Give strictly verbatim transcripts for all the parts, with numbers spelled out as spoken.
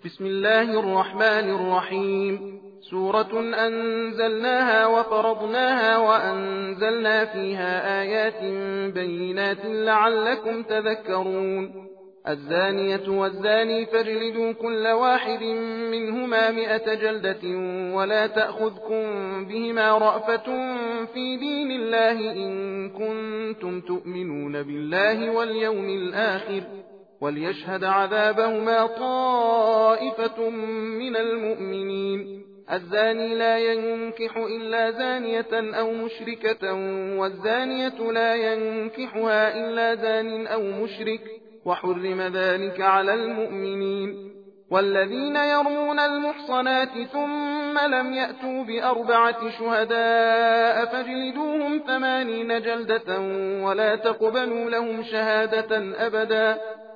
بسم الله الرحمن الرحيم. سورة أنزلناها وفرضناها وأنزلنا فيها آيات بينات لعلكم تذكرون. الزانية والزاني فاجلدوا كل واحد منهما مئة جلدة ولا تأخذكم بهما رأفة في دين الله إن كنتم تؤمنون بالله واليوم الآخر وليشهد عذابهما طائفة من المؤمنين. الزاني لا ينكح إلا زانية أو مشركة والزانية لا ينكحها إلا زان أو مشرك وحرم ذلك على المؤمنين. والذين يرمون المحصنات ثم لم يأتوا بأربعة شهداء فاجلدوهم ثمانين جلدة ولا تقبلوا لهم شهادة أبدا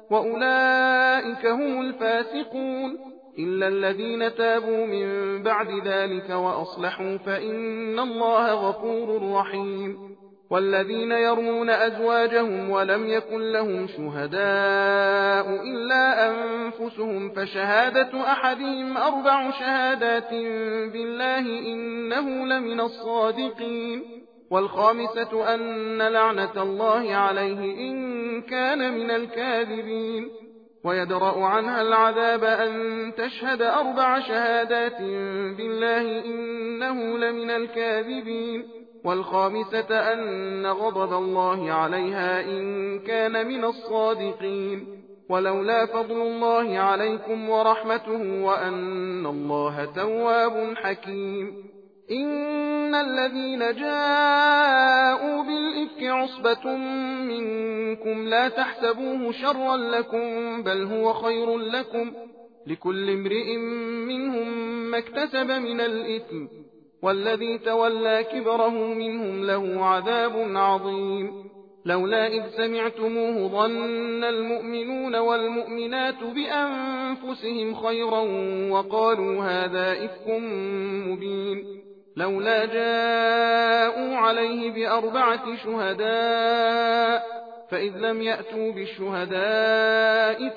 وأولئك هم الفاسقون إلا الذين تابوا من بعد ذلك وأصلحوا فإن الله غفور رحيم. والذين يرمون أزواجهم ولم يكن لهم شهداء إلا أنفسهم فشهادة أحدهم أربع شهادات بالله إنه لمن الصادقين. والخامسة أن لعنة الله عليه إن كان من الكاذبين. ويدرأ عنها العذاب أن تشهد أربع شهادات بالله إنه لمن الكاذبين. والخامسة أن غضب الله عليها إن كان من الصادقين. ولولا فضل الله عليكم ورحمته وأن الله تواب حكيم. إن الذين جاءوا بالإفك عصبة منكم لا تحسبوه شرا لكم بل هو خير لكم لكل امرئ منهم ما اكتسب من الإثم والذي تولى كبره منهم له عذاب عظيم. لولا إذ سمعتموه ظن المؤمنون والمؤمنات بأنفسهم خيرا وقالوا هذا إفك مبين. لولا جاءوا عليه بأربعة شهداء فإذ لم يأتوا بالشهداء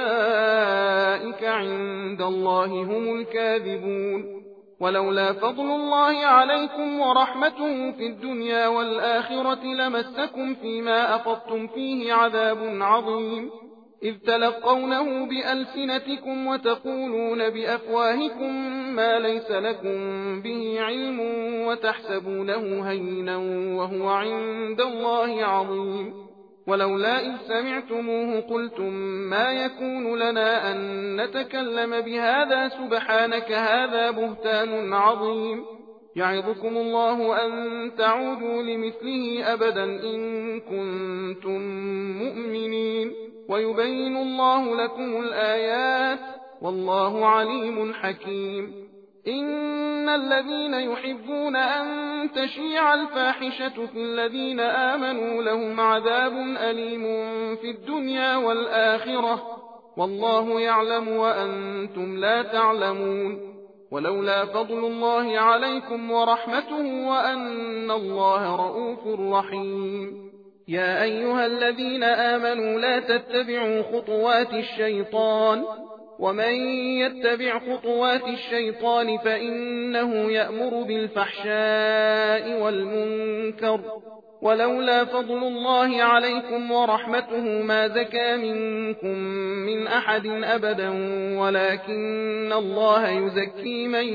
فأولئك عند الله هم الكاذبون. ولولا فضل الله عليكم ورحمته في الدنيا والآخرة لمسكم فيما أفضتم فيه عذاب عظيم إذ تلقونه بألسنتكم وتقولون بأفواهكم ما ليس لكم به علم وتحسبونه هينا وهو عند الله عظيم. ولولا إذ سمعتموه قلتم ما يكون لنا أن نتكلم بهذا سبحانك هذا بهتان عظيم. يعظكم الله أن تعودوا لمثله أبدا إن كنتم مؤمنين ويبين الله لكم الآيات والله عليم حكيم. إن الذين يحبون أن تشيع الفاحشة في الذين آمنوا لهم عذاب أليم في الدنيا والآخرة والله يعلم وأنتم لا تعلمون. ولولا فضل الله عليكم ورحمته وأن الله رؤوف رحيم. يا أيها الذين آمنوا لا تتبعوا خطوات الشيطان ومن يتبع خطوات الشيطان فإنه يأمر بالفحشاء والمنكر ولولا فضل الله عليكم ورحمته ما زكى منكم من أحد أبدا ولكن الله يزكي من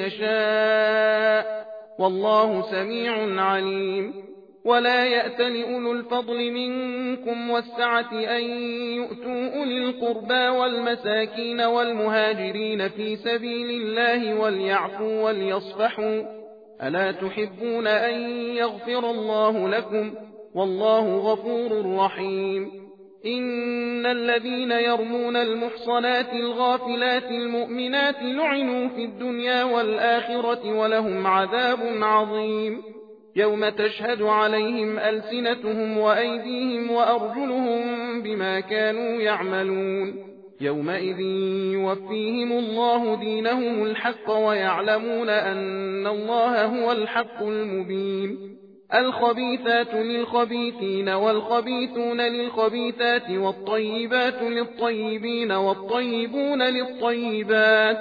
يشاء والله سميع عليم. ولا يأتل أولو الفضل منكم والسعة أن يؤتوا أولي القربى والمساكين والمهاجرين في سبيل الله وليعفوا وليصفحوا ألا تحبون أن يغفر الله لكم والله غفور رحيم. إن الذين يرمون المحصنات الغافلات المؤمنات لعنوا في الدنيا والآخرة ولهم عذاب عظيم يوم تشهد عليهم ألسنتهم وأيديهم وأرجلهم بما كانوا يعملون يومئذ يوفيهم الله دينهم الحق ويعلمون أن الله هو الحق المبين. الخبيثات للخبيثين والخبيثون للخبيثات والطيبات للطيبين والطيبون للطيبات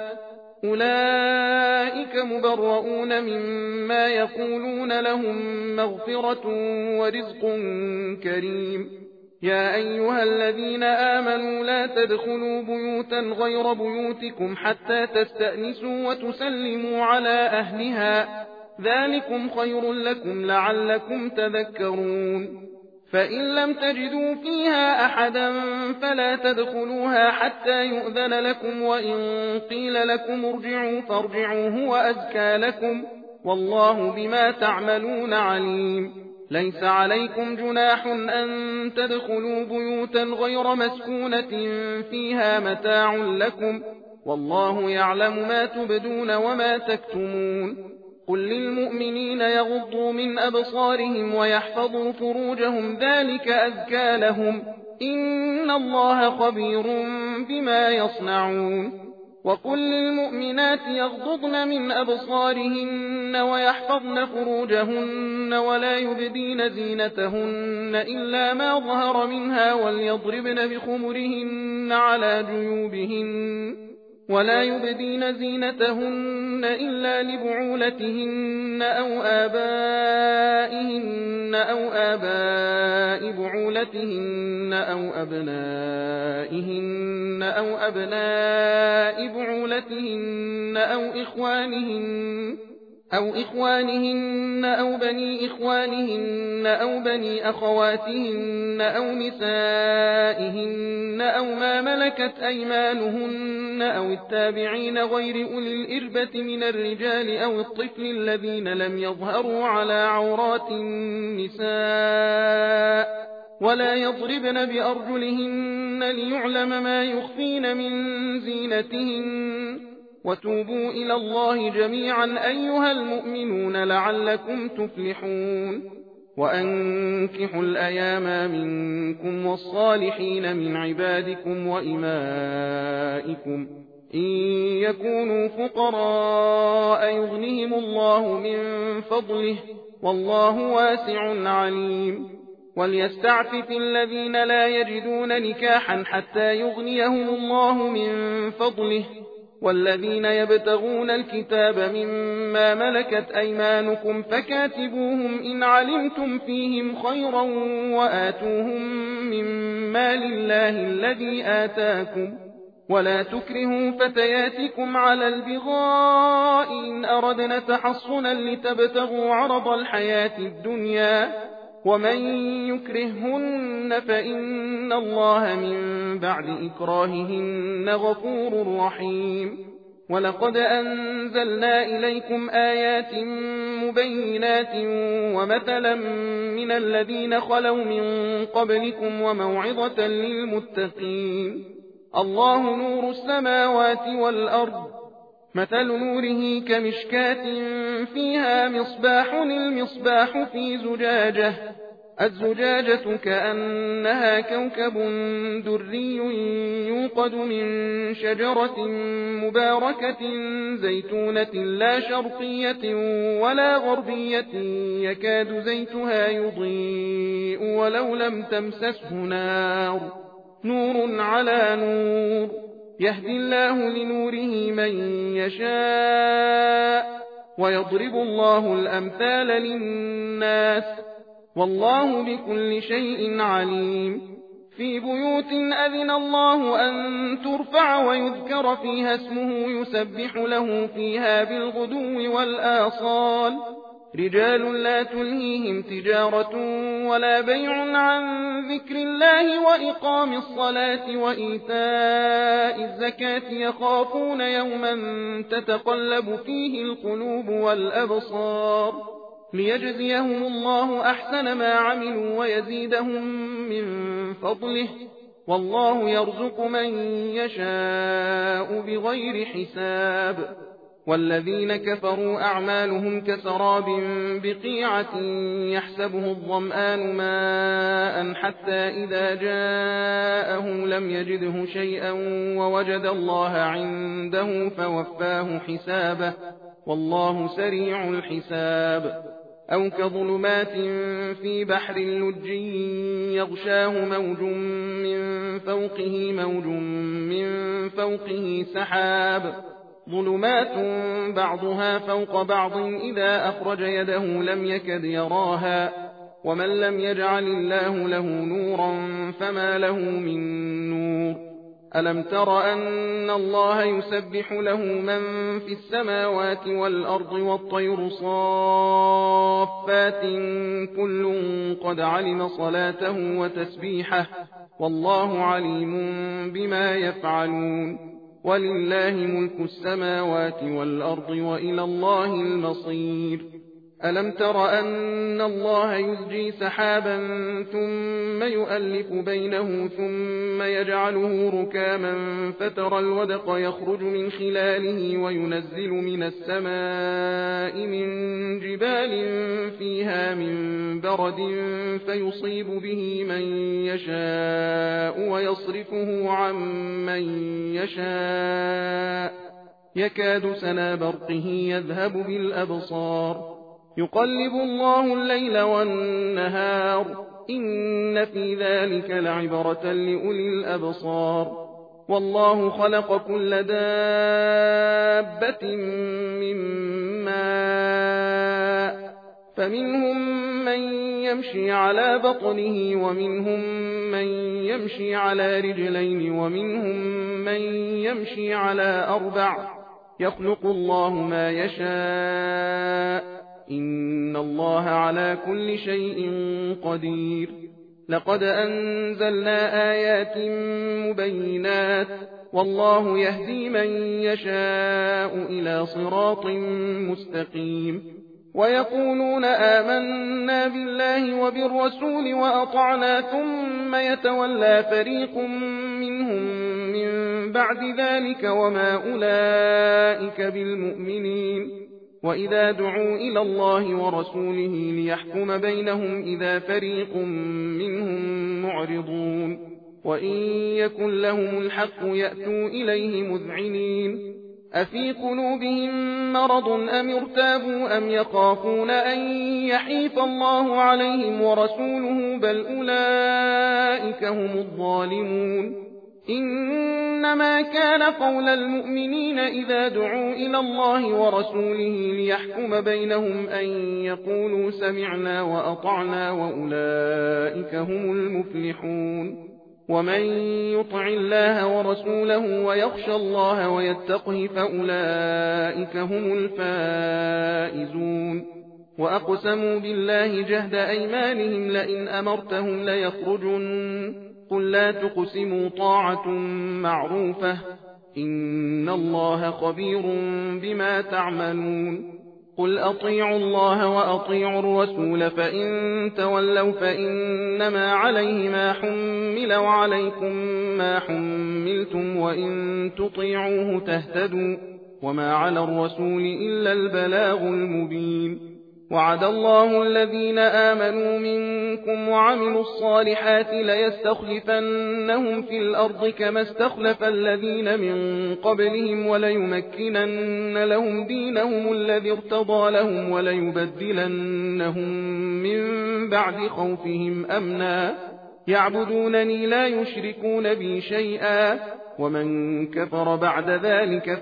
أولئك مبرؤون مما يقولون لهم مغفرة ورزق كريم يا أيها الذين آمنوا لا تدخلوا بيوتا غير بيوتكم حتى تستأنسوا وتسلموا على أهلها ذلكم خير لكم لعلكم تذكرون فإن لم تجدوا فيها أحدا فلا تدخلوها حتى يؤذن لكم وإن قيل لكم ارجعوا فارجعوا هو أزكى لكم والله بما تعملون عليم ليس عليكم جناح أن تدخلوا بيوتا غير مسكونة فيها متاع لكم والله يعلم ما تبدون وما تكتمون قل للمؤمنين يغضوا من أبصارهم ويحفظوا فروجهم ذلك أزكى لهم إن الله خبير بما يصنعون وقل للمؤمنات يغضضن من أبصارهن ويحفظن فروجهن ولا يبدين زينتهن إلا ما ظهر منها وليضربن بخمرهن على جيوبهن ولا يبدين زينتهن إلا لبعولتهن أو آبائهن أو آباء بعولتهن أو أبنائهن أو أبناء بعولتهن أو إخوانهن أو إخوانهن أو بني إخوانهن أو بني أخواتهن أو نسائهن أو ما ملكت أيمانهن أو التابعين غير أولي الإربة من الرجال أو الطفل الذين لم يظهروا على عورات النساء ولا يضربن بأرجلهن ليعلم ما يخفين من زينتهن وتوبوا إلى الله جميعا أيها المؤمنون لعلكم تفلحون وأنكحوا الأيام منكم والصالحين من عبادكم وإمائكم إن يكونوا فقراء يغنهم الله من فضله والله واسع عليم وليستعفف الذين لا يجدون نكاحا حتى يغنيهم الله من فضله والذين يبتغون الكتاب مما ملكت أيمانكم فكاتبوهم إن علمتم فيهم خيرا وآتوهم من مال الله الذي آتاكم ولا تكرهوا فتياتكم على البغاء إن أردنا تحصنا لتبتغوا عرض الحياة الدنيا ومن يكرههن فإن الله من بعد إكراههن غفور رحيم ولقد أنزلنا إليكم آيات مبينات ومثلا من الذين خلوا من قبلكم وموعظة للمتقين الله نور السماوات والأرض مثل نوره كمشكاة فيها مصباح المصباح في زجاجة الزجاجة كأنها كوكب دري يوقد من شجرة مباركة زيتونة لا شرقية ولا غربية يكاد زيتها يضيء ولو لم تمسسه نار نور على نور يهدي الله لنوره من يشاء ويضرب الله الأمثال للناس والله بكل شيء عليم في بيوت أذن الله أن ترفع ويذكر فيها اسمه يسبح له فيها بالغدو والآصال رجال لا تلهيهم تجارة ولا بيع عن ذكر الله وإقام الصلاة وإيتاء الزكاة يخافون يوما تتقلب فيه القلوب والأبصار ليجزيهم الله أحسن ما عملوا ويزيدهم من فضله والله يرزق من يشاء بغير حساب والذين كفروا أعمالهم كسراب بقيعة يحسبه الظمآن ماء حتى إذا جاءه لم يجده شيئا ووجد الله عنده فوفاه حسابه والله سريع الحساب أو كظلمات في بحر لجي يغشاه موج من فوقه موج من فوقه سحاب ظلمات بعضها فوق بعض إذا أخرج يده لم يكد يراها ومن لم يجعل الله له نورا فما له من نور ألم تر أن الله يسبح له من في السماوات والأرض والطير صافات كل قد علم صلاته وتسبيحه والله عليم بما يفعلون ولله ملك السماوات والأرض وإلى الله المصير ألم تر أن الله يزجي سحابا ثم يؤلف بينه ثم يجعله ركاما فترى الودق يخرج من خلاله وينزل من السماء من جبال فيها من برد فيصيب به من يشاء ويصرفه عن من يشاء يكاد سنا برقه يذهب بالأبصار يقلب الله الليل والنهار إن في ذلك لعبرة لأولي الأبصار والله خلق كل دابة من ماء فمنهم من يمشي على بطنه ومنهم من يمشي على رجلين ومنهم من يمشي على أربع يخلق الله ما يشاء إن الله على كل شيء قدير لقد أنزلنا آيات مبينات والله يهدي من يشاء إلى صراط مستقيم ويقولون آمنا بالله وبالرسول وأطعنا ثم يتولى فريق منهم من بعد ذلك وما أولئك بالمؤمنين وإذا دعوا إلى الله ورسوله ليحكم بينهم إذا فريق منهم معرضون وإن يكن لهم الحق يأتوا إليه مذعنين أفي قلوبهم مرض أم ارتابوا أم يخافون أن يحيف الله عليهم ورسوله بل أولئك هم الظالمون إنما كان قول المؤمنين إذا دعوا إلى الله ورسوله ليحكم بينهم أن يقولوا سمعنا وأطعنا وأولئك هم المفلحون ومن يطع الله ورسوله ويخشى الله ويتقه فأولئك هم الفائزون وأقسموا بالله جهد أيمانهم لئن أمرتهم ليخرجن قل لا تقسموا طاعة معروفة إن الله خبير بما تعملون قل أطيعوا الله وأطيعوا الرسول فإن تولوا فإنما عليه ما حمل وعليكم ما حملتم وإن تطيعوه تهتدوا وما على الرسول إلا البلاغ المبين وعد الله الذين آمنوا منكم وعملوا الصالحات ليستخلفنهم في الأرض كما استخلف الذين من قبلهم وليمكنن لهم دينهم الذي ارتضى لهم وليبدلنهم من بعد خوفهم أمنا يعبدونني لا يشركون بي شيئا ومن كفر بعد ذلك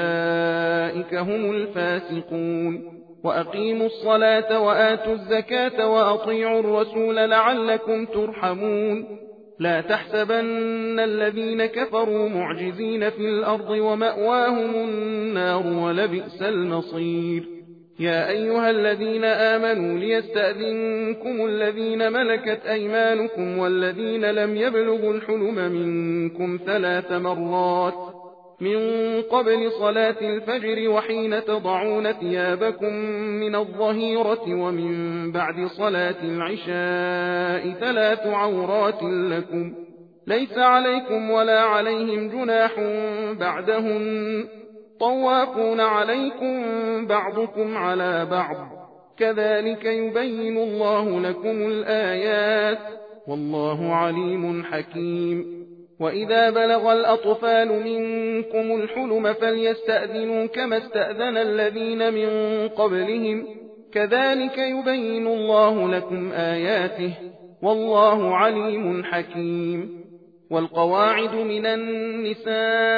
فأولئك هم الفاسقون وأقيموا الصلاة وآتوا الزكاة وأطيعوا الرسول لعلكم ترحمون لا تحسبن الذين كفروا معجزين في الأرض ومأواهم النار ولبئس المصير يا أيها الذين آمنوا ليستأذنكم الذين ملكت أيمانكم والذين لم يبلغوا الحلم منكم ثلاث مرات من قبل صلاة الفجر وحين تضعون ثيابكم من الظهيرة ومن بعد صلاة العشاء ثلاث عورات لكم ليس عليكم ولا عليهم جناح بعدهن طوافون عليكم بعضكم على بعض كذلك يبين الله لكم الآيات والله عليم حكيم وإذا بلغ الأطفال منكم الحلم فليستأذنوا كما استأذن الذين من قبلهم كذلك يبين الله لكم آياته والله عليم حكيم والقواعد من النساء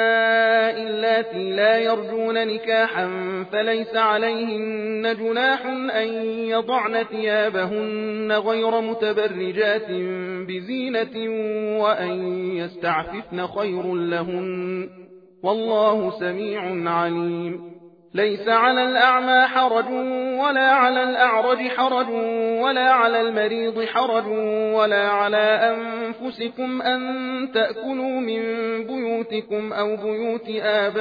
اللاتي لا يرجون نكاحا فليس عليهن جناح أن يضعن ثيابهن غير متبرجات بزينة وأن يستعففن خير لهن والله سميع عليم ليس على الأعمى حرج ولا على الأعرج حرج ولا على المريض حرج ولا على أنفسكم أن تأكلوا من بيوتكم أو بيوت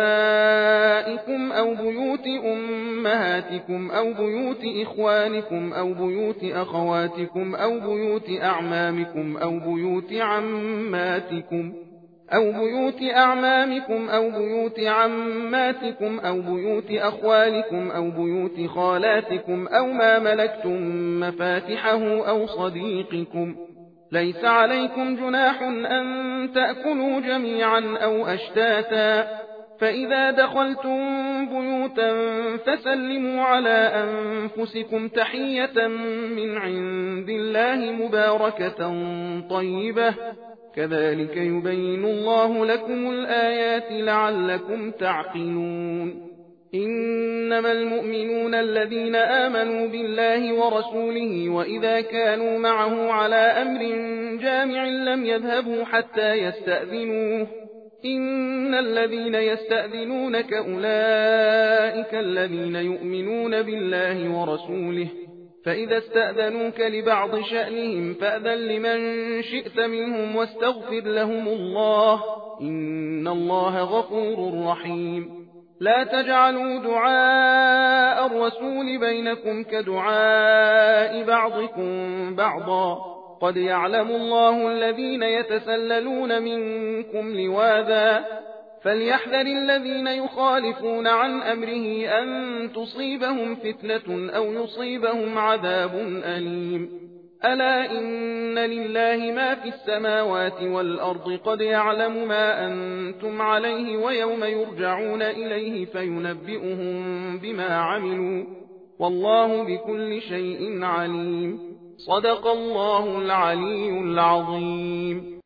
آبائكم أو بيوت أمهاتكم أو بيوت إخوانكم أو بيوت أخواتكم أو بيوت أعمامكم أو بيوت عماتكم أو بيوت أعمامكم أو بيوت عماتكم أو بيوت أخوالكم أو بيوت خالاتكم أو ما ملكتم مفاتحه أو صديقكم ليس عليكم جناح أن تأكلوا جميعا أو أشتاتا فإذا دخلتم بيوتا فسلموا على أنفسكم تحية من عند الله مباركة طيبة كذلك يبين الله لكم الآيات لعلكم تعقلون إنما المؤمنون الذين آمنوا بالله ورسوله وإذا كانوا معه على أمر جامع لم يذهبوا حتى يستأذنوه إن الذين يستأذنونك أولئك الذين يؤمنون بالله ورسوله فإذا استأذنوك لبعض شأنهم فأذن لمن شئت منهم واستغفر لهم الله إن الله غفور رحيم لا تجعلوا دعاء الرسول بينكم كدعاء بعضكم بعضا قد يعلم الله الذين يتسللون منكم لواذا فليحذر الذين يخالفون عن أمره أن تصيبهم فتنة أو يصيبهم عذاب أليم ألا إن لله ما في السماوات والأرض قد يعلم ما أنتم عليه ويوم يرجعون إليه فينبئهم بما عملوا والله بكل شيء عليم صدق الله العلي العظيم.